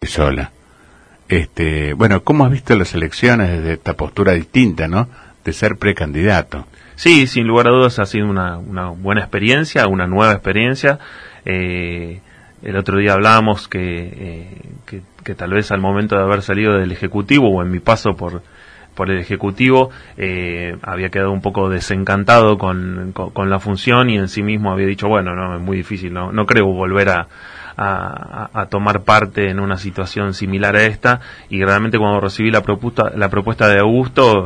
sola. Bueno, ¿cómo has visto las elecciones desde esta postura distinta, ¿no? De ser precandidato. Sí, sin lugar a dudas ha sido una buena experiencia, una nueva experiencia. El otro día hablábamos que tal vez al momento de haber salido del Ejecutivo, o en mi paso por el Ejecutivo, había quedado un poco desencantado con la función, y en sí mismo había dicho, bueno, no, es muy difícil, no creo volver a tomar parte en una situación similar a esta. Y realmente cuando recibí la propuesta de Augusto,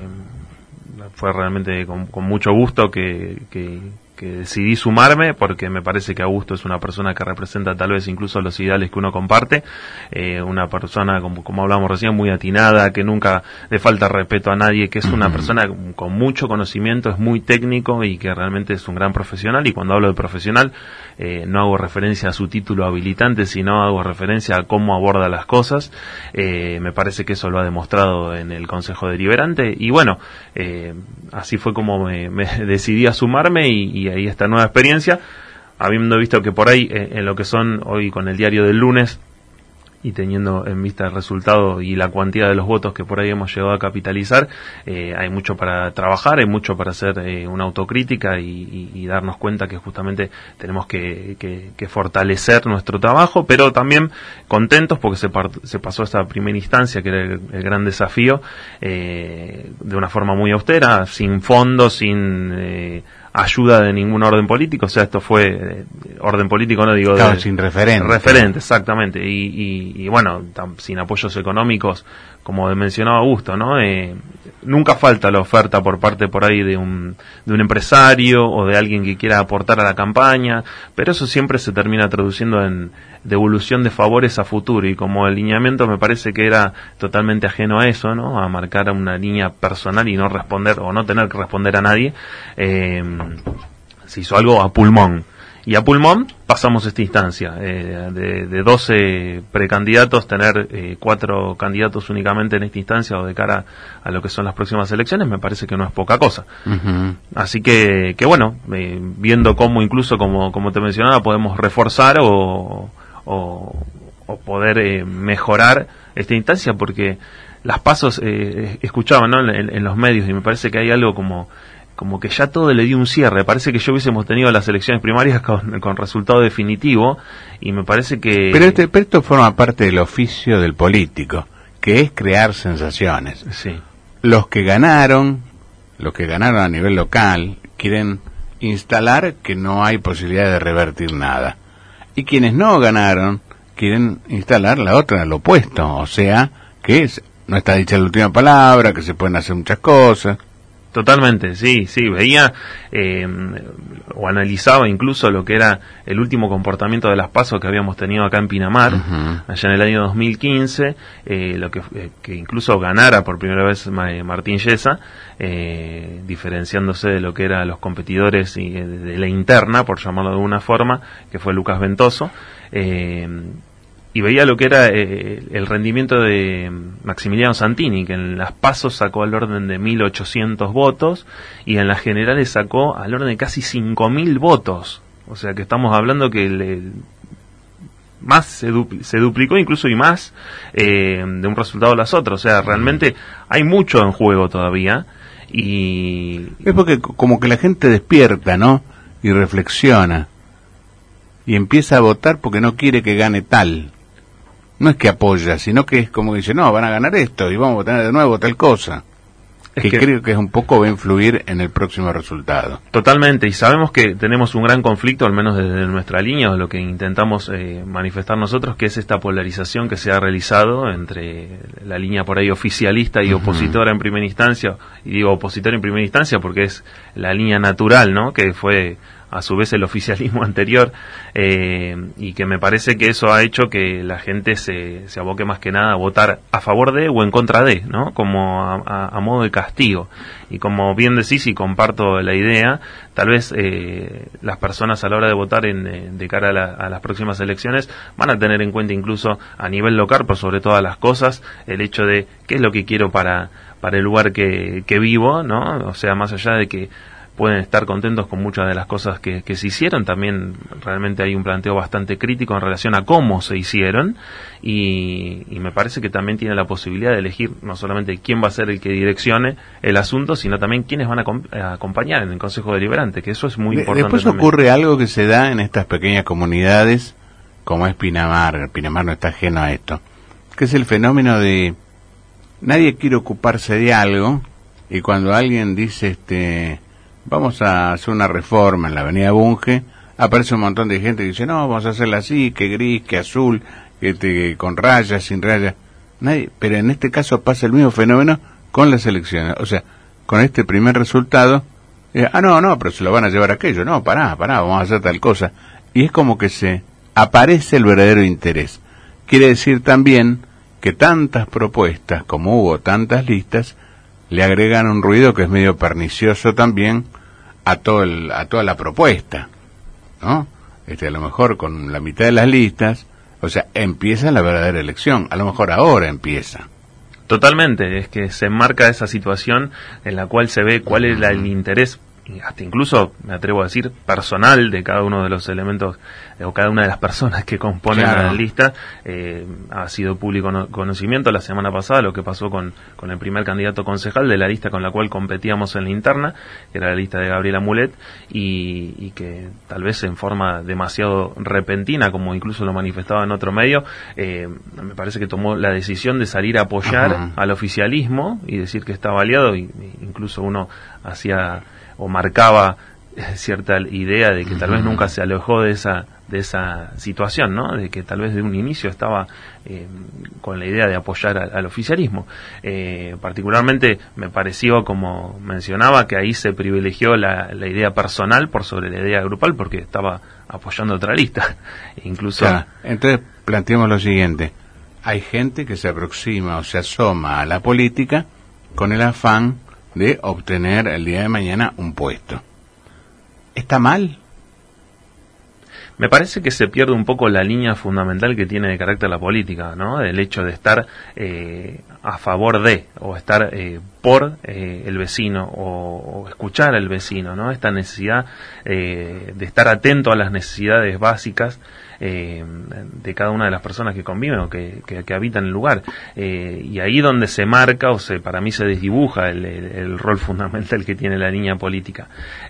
fue realmente con mucho gusto que decidí sumarme, porque me parece que Augusto es una persona que representa tal vez incluso los ideales que uno comparte, una persona, como hablamos recién, muy atinada, que nunca le falta respeto a nadie, que es una persona con mucho conocimiento, es muy técnico y que realmente es un gran profesional. Y cuando hablo de profesional, no hago referencia a su título habilitante, sino hago referencia a cómo aborda las cosas. Me parece que eso lo ha demostrado en el Consejo Deliberante, y bueno, así fue como me decidí a sumarme, y ahí esta nueva experiencia, habiendo visto que por ahí, en lo que son hoy con el diario del lunes, y teniendo en vista el resultado y la cuantía de los votos que por ahí hemos llegado a capitalizar, hay mucho para trabajar, hay mucho para hacer una autocrítica y darnos cuenta que justamente tenemos que fortalecer nuestro trabajo, pero también contentos porque se pasó esta primera instancia, que era el gran desafío, de una forma muy austera, sin fondos, sin ayuda de ningún orden político. O sea, esto fue orden político, no digo, claro, sin referente. Referente, exactamente. Y bueno, sin apoyos económicos, como mencionaba Augusto, ¿no? Nunca falta la oferta por parte por ahí de un empresario o de alguien que quiera aportar a la campaña, pero eso siempre se termina traduciendo en devolución de favores a futuro, y como el lineamiento me parece que era totalmente ajeno a eso, ¿no? A marcar una línea personal y no responder, o no tener que responder a nadie, se hizo algo a pulmón. Y a pulmón pasamos esta instancia, de 12 precandidatos, tener 4 candidatos únicamente en esta instancia, o de cara a lo que son las próximas elecciones, me parece que no es poca cosa. Así que bueno, viendo cómo incluso, como te mencionaba, podemos reforzar o poder mejorar esta instancia, porque las pasos, escuchaba, ¿no?, en los medios, y me parece que hay algo como que ya todo le dio un cierre. Parece que ya hubiésemos tenido las elecciones primarias con resultado definitivo, y me parece que... Pero esto forma parte del oficio del político, que es crear sensaciones. Sí. Los que ganaron a nivel local, quieren instalar que no hay posibilidad de revertir nada. Y quienes no ganaron, quieren instalar la otra, lo opuesto. O sea, que no está dicha la última palabra, que se pueden hacer muchas cosas. Totalmente, sí, veía o analizaba incluso lo que era el último comportamiento de las PASO que habíamos tenido acá en Pinamar, allá en el año 2015, lo que incluso ganara por primera vez Martín Yesa, diferenciándose de lo que eran los competidores de la interna, por llamarlo de alguna forma, que fue Lucas Ventoso. Y veía lo que era el rendimiento de Maximiliano Santini, que en las PASO sacó al orden de 1.800 votos, y en las generales sacó al orden de casi 5.000 votos. O sea que estamos hablando que más se duplicó incluso, y más de un resultado a las otras. O sea, realmente hay mucho en juego todavía. Y es porque como que la gente despierta, ¿no?, y reflexiona, y empieza a votar porque no quiere que gane tal. No es que apoya, sino que es como que dice, no, van a ganar esto y vamos a tener de nuevo tal cosa. Que creo que es un poco va a influir en el próximo resultado. Totalmente, y sabemos que tenemos un gran conflicto, al menos desde nuestra línea, o lo que intentamos manifestar nosotros, que es esta polarización que se ha realizado entre la línea por ahí oficialista y opositora en primera instancia. Y digo opositora en primera instancia porque es la línea natural, ¿no?, que fue a su vez el oficialismo anterior, y que me parece que eso ha hecho que la gente se aboque más que nada a votar a favor de o en contra de, ¿no?, como a modo de castigo. Y como bien decís, y comparto la idea, tal vez las personas a la hora de votar de cara a las próximas elecciones van a tener en cuenta incluso a nivel local, por sobre todas las cosas, el hecho de qué es lo que quiero para el lugar que vivo, ¿no? O sea, más allá de que pueden estar contentos con muchas de las cosas que se hicieron. También realmente hay un planteo bastante crítico en relación a cómo se hicieron, y me parece que también tiene la posibilidad de elegir no solamente quién va a ser el que direccione el asunto, sino también quiénes van a acompañar en el Consejo Deliberante, que eso es muy importante. Después también ocurre algo que se da en estas pequeñas comunidades, como es Pinamar. Pinamar no está ajeno a esto, que es el fenómeno de nadie quiere ocuparse de algo, y cuando alguien dice vamos a hacer una reforma en la avenida Bunge, aparece un montón de gente que dice no, vamos a hacerla así, que gris, que azul, con rayas, sin rayas. Nadie, pero en este caso pasa el mismo fenómeno con las elecciones. O sea, con este primer resultado, no, pero se lo van a llevar aquello. No, pará, vamos a hacer tal cosa. Y es como que se aparece el verdadero interés. Quiere decir también que tantas propuestas, como hubo tantas listas, le agregan un ruido que es medio pernicioso también a toda la propuesta, ¿no? A lo mejor con la mitad de las listas, o sea, empieza la verdadera elección. A lo mejor ahora empieza. Totalmente, es que se enmarca esa situación en la cual se ve cuál es el interés, hasta incluso, me atrevo a decir, personal de cada uno de los elementos o cada una de las personas que componen la lista. Ha sido público conocimiento la semana pasada lo que pasó con el primer candidato concejal de la lista con la cual competíamos en la interna, que era la lista de Gabriela Mulet, y que tal vez en forma demasiado repentina, como incluso lo manifestaba en otro medio, me parece que tomó la decisión de salir a apoyar al oficialismo y decir que estaba aliado, y incluso uno hacía o marcaba cierta idea de que tal vez nunca se alejó de esa situación, ¿no? De que tal vez de un inicio estaba con la idea de apoyar al oficialismo. Particularmente me pareció, como mencionaba, que ahí se privilegió la idea personal por sobre la idea grupal, porque estaba apoyando otra lista. Incluso. Claro. Entonces planteemos lo siguiente: hay gente que se aproxima o se asoma a la política con el afán de obtener el día de mañana un puesto. ¿Está mal? Me parece que se pierde un poco la línea fundamental que tiene de carácter la política, ¿no? El hecho de estar a favor de, o estar por el vecino, o escuchar al vecino, ¿no? Esta necesidad de estar atento a las necesidades básicas de cada una de las personas que conviven o que habitan el lugar. Y ahí donde se marca, para mí se desdibuja el rol fundamental que tiene la línea política.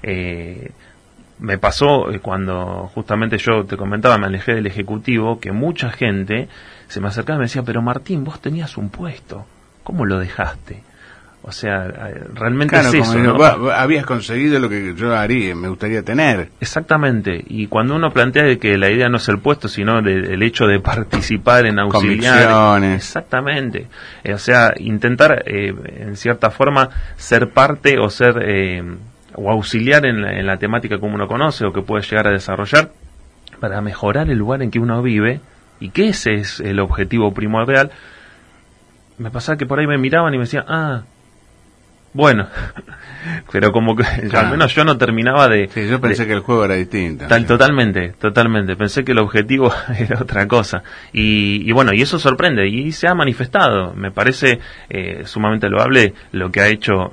Me pasó cuando justamente yo te comentaba, me alejé del Ejecutivo, que mucha gente se me acercaba y me decía, pero Martín, vos tenías un puesto, ¿cómo lo dejaste? O sea, realmente claro, es eso, ¿no? Vos habías conseguido lo que yo me gustaría tener. Exactamente, y cuando uno plantea de que la idea no es el puesto, sino el hecho de participar en auxiliar. Convicciones. Exactamente, o sea, intentar en cierta forma ser parte o ser o auxiliar en la temática que uno conoce o que puede llegar a desarrollar para mejorar el lugar en que uno vive, y que ese es el objetivo primordial. Me pasaba que por ahí me miraban y me decían, bueno, pero como que al menos yo no terminaba de... Sí, yo pensé que el juego era distinto. Totalmente. Pensé que el objetivo era otra cosa. Y bueno, y eso sorprende, y se ha manifestado. Me parece sumamente loable lo que ha hecho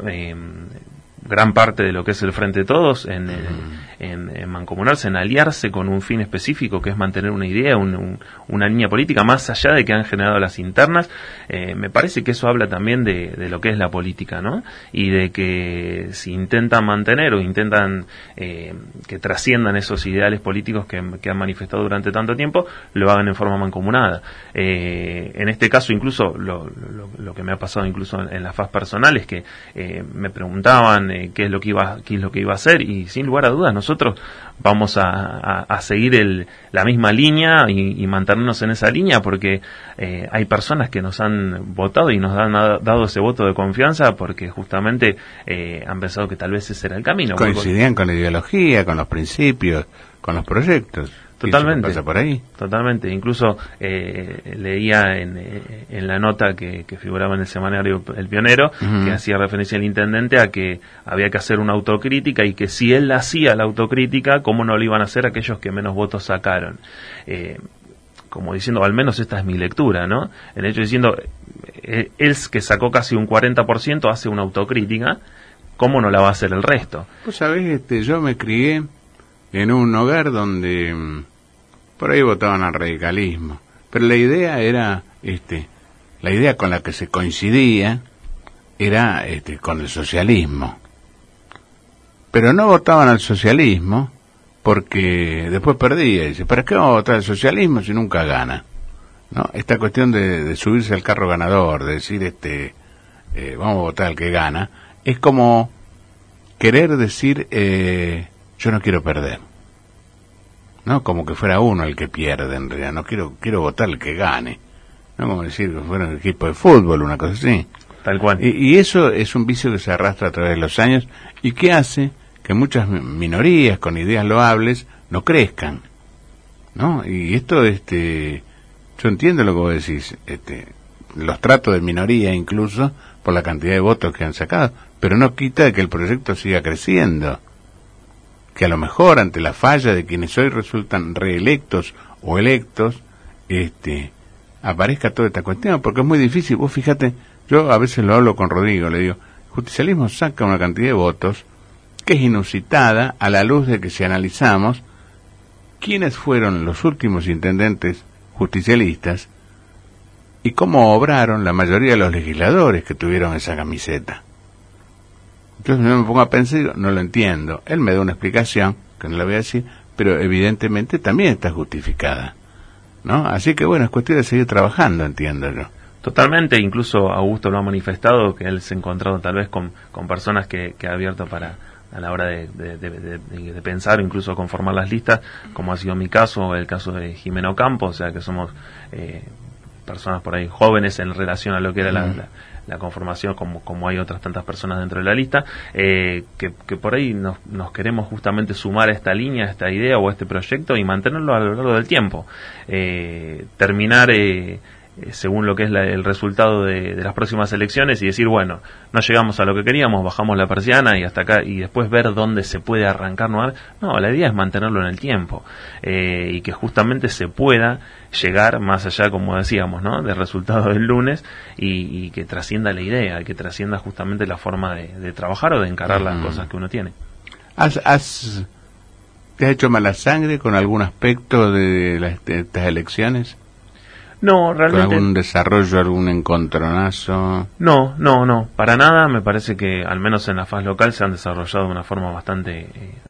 gran parte de lo que es el Frente de Todos en mancomunarse, en aliarse con un fin específico, que es mantener una idea, una línea política, más allá de que han generado las internas. Me parece que eso habla también de lo que es la política, ¿no? Y de que si intentan mantener o intentan que trasciendan esos ideales políticos que han manifestado durante tanto tiempo, lo hagan en forma mancomunada. En este caso, incluso lo que me ha pasado incluso en la faz personal es que me preguntaban qué es lo que iba a hacer, y sin lugar a dudas nosotros vamos a seguir la misma línea y mantenernos en esa línea, porque hay personas que nos han votado y nos han dado ese voto de confianza porque justamente han pensado que tal vez ese era el camino. Coincidían con la ideología, con los principios, con los proyectos. Totalmente. ¿Pasa por ahí? Totalmente. Incluso leía en la nota que figuraba en el semanario El Pionero, que hacía referencia al intendente a que había que hacer una autocrítica, y que si él hacía la autocrítica, ¿cómo no lo iban a hacer aquellos que menos votos sacaron? Como diciendo, al menos esta es mi lectura, ¿no? El hecho diciendo, él que sacó casi un 40% hace una autocrítica, ¿cómo no la va a hacer el resto? Pues sabés, yo me crié en un hogar donde por ahí votaban al radicalismo, pero la idea era, la idea con la que se coincidía era con el socialismo. Pero no votaban al socialismo porque después perdía. Dice, ¿para qué vamos a votar al socialismo si nunca gana? ¿No? Esta cuestión de subirse al carro ganador, de decir, vamos a votar al que gana, es como querer decir, yo no quiero perder. ¿No? Como que fuera uno el que pierde, en realidad. No quiero votar al que gane. ¿No? Como decir que fuera un equipo de fútbol, una cosa así. Tal cual. Y eso es un vicio que se arrastra a través de los años y que hace que muchas minorías con ideas loables no crezcan, ¿no? Y esto, yo entiendo lo que vos decís, los trato de minoría incluso por la cantidad de votos que han sacado, pero no quita de que el proyecto siga creciendo, que a lo mejor ante la falla de quienes hoy resultan reelectos o electos, aparezca toda esta cuestión, porque es muy difícil. Vos fíjate, yo a veces lo hablo con Rodrigo, le digo, el justicialismo saca una cantidad de votos que es inusitada a la luz de que si analizamos quiénes fueron los últimos intendentes justicialistas y cómo obraron la mayoría de los legisladores que tuvieron esa camiseta. Entonces yo me pongo a pensar y digo, no lo entiendo. Él me da una explicación, que no la voy a decir, pero evidentemente también está justificada, ¿no? Así que bueno, es cuestión de seguir trabajando, entiendo yo. Totalmente, incluso Augusto lo ha manifestado, que él se ha encontrado tal vez con personas que ha abierto para a la hora de pensar, incluso conformar las listas, como ha sido mi caso, o el caso de Jimeno Campos, o sea que somos personas por ahí jóvenes en relación a lo que era la conformación, como hay otras tantas personas dentro de la lista, que por ahí nos queremos justamente sumar a esta línea, a esta idea o a este proyecto y mantenerlo a lo largo del tiempo. Terminar según lo que es el resultado de las próximas elecciones y decir, bueno, no llegamos a lo que queríamos, bajamos la persiana y hasta acá, y después ver dónde se puede arrancar. No, la idea es mantenerlo en el tiempo, y que justamente se pueda llegar más allá, como decíamos, ¿no?, del resultado del lunes, y que trascienda la idea, que trascienda justamente la forma de trabajar o de encarar las cosas que uno tiene. ¿Te has hecho mala sangre con algún aspecto de estas elecciones? No, realmente. ¿Con algún desarrollo, algún encontronazo? No, para nada. Me parece que al menos en la faz local se han desarrollado de una forma bastante